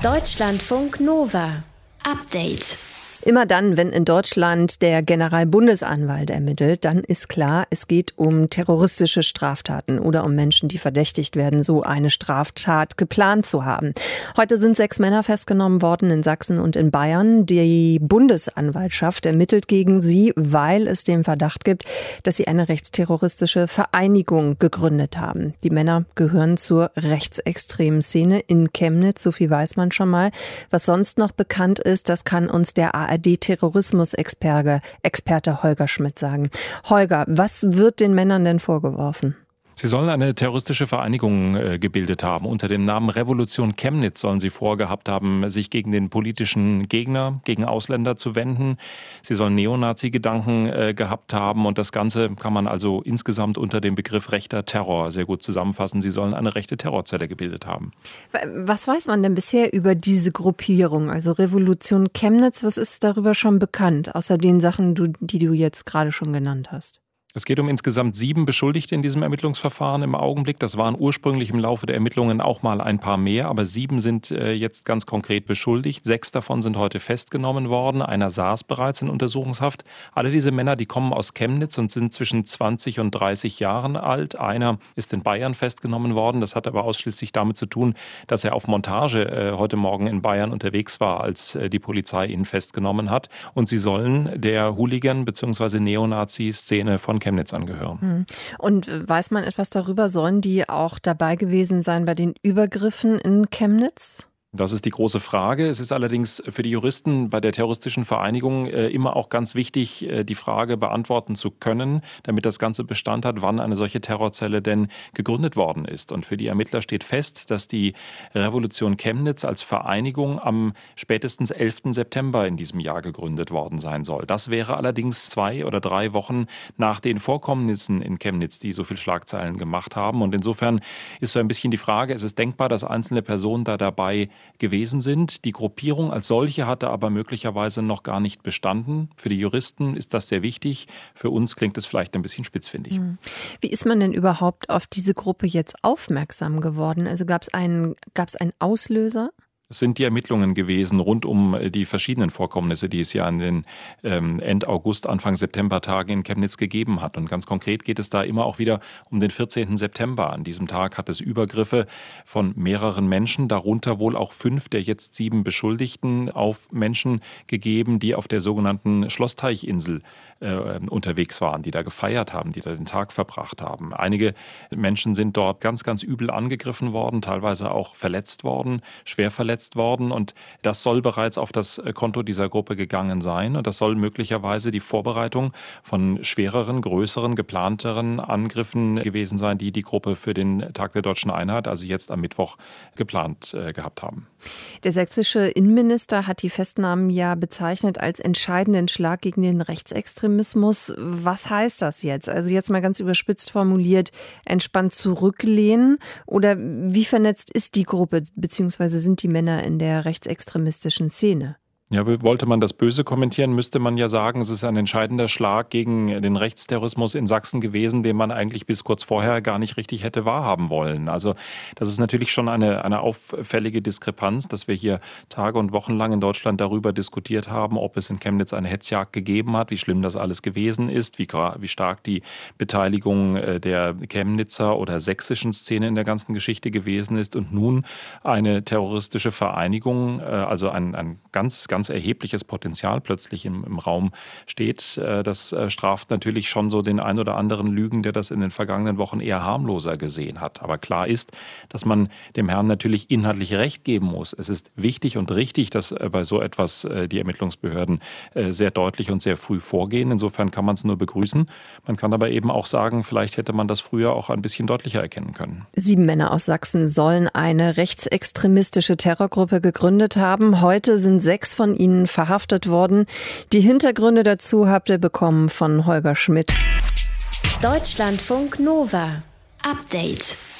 Deutschlandfunk Nova. Update. Immer dann, wenn in Deutschland der Generalbundesanwalt ermittelt, dann ist klar, es geht um terroristische Straftaten oder um Menschen, die verdächtigt werden, so eine Straftat geplant zu haben. Heute sind 6 Männer festgenommen worden in Sachsen und in Bayern. Die Bundesanwaltschaft ermittelt gegen sie, weil es den Verdacht gibt, dass sie eine rechtsterroristische Vereinigung gegründet haben. Die Männer gehören zur rechtsextremen Szene in Chemnitz, so viel weiß man schon mal. Was sonst noch bekannt ist, das kann uns der ARD-Terrorismusexperte Holger Schmidt sagen. Holger, was wird den Männern denn vorgeworfen? Sie sollen eine terroristische Vereinigung gebildet haben. Unter dem Namen Revolution Chemnitz sollen sie vorgehabt haben, sich gegen den politischen Gegner, gegen Ausländer zu wenden. Sie sollen Neonazi-Gedanken gehabt haben und das Ganze kann man also insgesamt unter dem Begriff rechter Terror sehr gut zusammenfassen. Sie sollen eine rechte Terrorzelle gebildet haben. Was weiß man denn bisher über diese Gruppierung, also Revolution Chemnitz? Was ist darüber schon bekannt, außer den Sachen, die du jetzt gerade schon genannt hast? Es geht um insgesamt 7 Beschuldigte in diesem Ermittlungsverfahren im Augenblick. Das waren ursprünglich im Laufe der Ermittlungen auch mal ein paar mehr, aber 7 sind jetzt ganz konkret beschuldigt. 6 davon sind heute festgenommen worden. Einer saß bereits in Untersuchungshaft. Alle diese Männer, die kommen aus Chemnitz und sind zwischen 20 und 30 Jahren alt. Einer ist in Bayern festgenommen worden. Das hat aber ausschließlich damit zu tun, dass er auf Montage heute Morgen in Bayern unterwegs war, als die Polizei ihn festgenommen hat. Und sie sollen der Hooligan- bzw. Neonazi-Szene von Chemnitz angehören. Und weiß man etwas darüber, sollen die auch dabei gewesen sein bei den Übergriffen in Chemnitz? Das ist die große Frage. Es ist allerdings für die Juristen bei der terroristischen Vereinigung immer auch ganz wichtig, die Frage beantworten zu können, damit das Ganze Bestand hat, wann eine solche Terrorzelle denn gegründet worden ist. Und für die Ermittler steht fest, dass die Revolution Chemnitz als Vereinigung am spätestens 11. September in diesem Jahr gegründet worden sein soll. Das wäre allerdings 2 oder 3 Wochen nach den Vorkommnissen in Chemnitz, die so viel Schlagzeilen gemacht haben. Und insofern ist so ein bisschen die Frage, es ist denkbar, dass einzelne Personen da dabei gewesen sind. Die Gruppierung als solche hatte aber möglicherweise noch gar nicht bestanden. Für die Juristen ist das sehr wichtig. Für uns klingt es vielleicht ein bisschen spitzfindig. Wie ist man denn überhaupt auf diese Gruppe jetzt aufmerksam geworden? Also gab es einen Auslöser? Es sind die Ermittlungen gewesen rund um die verschiedenen Vorkommnisse, die es ja an den End August, Anfang September Tagen in Chemnitz gegeben hat. Und ganz konkret geht es da immer auch wieder um den 14. September. An diesem Tag hat es Übergriffe von mehreren Menschen, darunter wohl auch 5 der jetzt 7 Beschuldigten, auf Menschen gegeben, die auf der sogenannten Schlossteichinsel unterwegs waren, die da gefeiert haben, die da den Tag verbracht haben. Einige Menschen sind dort ganz, ganz übel angegriffen worden, teilweise auch verletzt worden, schwer verletzt worden. Und das soll bereits auf das Konto dieser Gruppe gegangen sein. Und das soll möglicherweise die Vorbereitung von schwereren, größeren, geplanteren Angriffen gewesen sein, die die Gruppe für den Tag der Deutschen Einheit, also jetzt am Mittwoch, geplant gehabt haben. Der sächsische Innenminister hat die Festnahmen ja bezeichnet als entscheidenden Schlag gegen den Rechtsextremismus. Was heißt das jetzt? Also jetzt mal ganz überspitzt formuliert, entspannt zurücklehnen? Oder wie vernetzt ist die Gruppe, beziehungsweise sind die Männer in der rechtsextremistischen Szene? Ja, wollte man das Böse kommentieren, müsste man ja sagen, es ist ein entscheidender Schlag gegen den Rechtsterrorismus in Sachsen gewesen, den man eigentlich bis kurz vorher gar nicht richtig hätte wahrhaben wollen. Also das ist natürlich schon eine auffällige Diskrepanz, dass wir hier Tage und Wochen lang in Deutschland darüber diskutiert haben, ob es in Chemnitz eine Hetzjagd gegeben hat, wie schlimm das alles gewesen ist, wie stark die Beteiligung der Chemnitzer oder sächsischen Szene in der ganzen Geschichte gewesen ist und nun eine terroristische Vereinigung, also ein ganz erhebliches Potenzial plötzlich im Raum steht. Das straft natürlich schon so den ein oder anderen Lügen, der das in den vergangenen Wochen eher harmloser gesehen hat. Aber klar ist, dass man dem Herrn natürlich inhaltlich Recht geben muss. Es ist wichtig und richtig, dass bei so etwas die Ermittlungsbehörden sehr deutlich und sehr früh vorgehen. Insofern kann man es nur begrüßen. Man kann aber eben auch sagen, vielleicht hätte man das früher auch ein bisschen deutlicher erkennen können. 7 Männer aus Sachsen sollen eine rechtsextremistische Terrorgruppe gegründet haben. Heute sind 6 von ihnen verhaftet worden. Die Hintergründe dazu habt ihr bekommen von Holger Schmidt. Deutschlandfunk Nova. Update.